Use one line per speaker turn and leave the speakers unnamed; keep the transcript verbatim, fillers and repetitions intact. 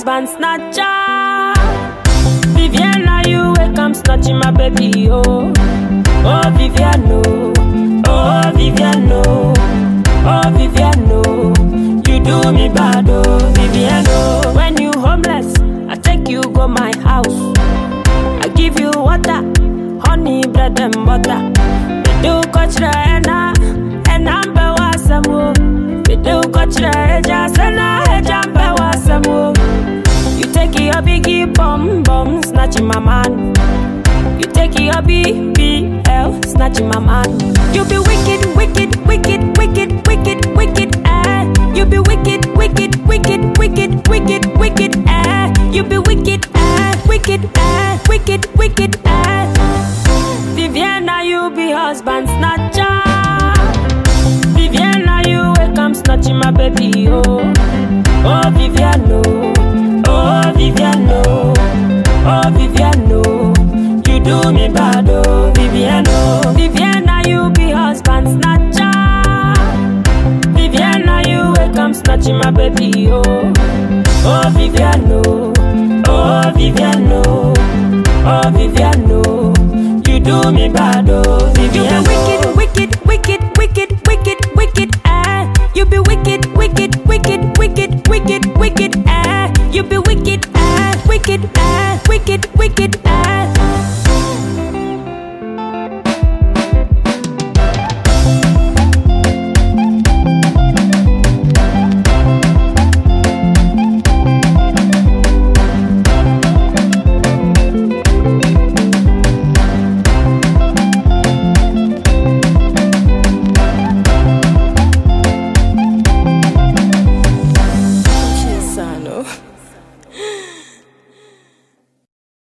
husband snatcher. Viviana, you wake up snatching my baby, oh. Oh, Viviano, oh, Viviano, oh, Viviano. You do me bad, oh, Viviano. When you homeless, I take you go my house. I give you water, honey, bread and butter. We do kochra ena, ena mbewa samu. We do kochra eja sena, eja mbewa samu. You take your biggie bum bum, snatching my man. You take your B B L, snatching my man. You be wicked, wicked, wicked, wicked, wicked, wicked, eh. You be wicked, wicked, wicked, wicked, wicked, wicked, eh. You be wicked, eh, wicked, eh, wicked, wicked, eh. Viviana, you be husband snatcher. Viviana, you wake up snatching my baby, oh. Oh, Viviano, oh, Viviano, oh, Viviano. You do me bad, oh, Viviano. Viviana, you be husband snatcher. Viviana, you wake up snatching my baby, oh. Oh, Viviano, oh, Viviano, oh, Viviano. You do me bad, oh, Viviano. You be wicked, wicked, wicked, wicked, wicked, wicked, eh. You be wicked, wicked, wicked, wicked, wicked, wicked, eh. You be wicked, eh, wicked, eh, wicked, wicked, eh.
Sano.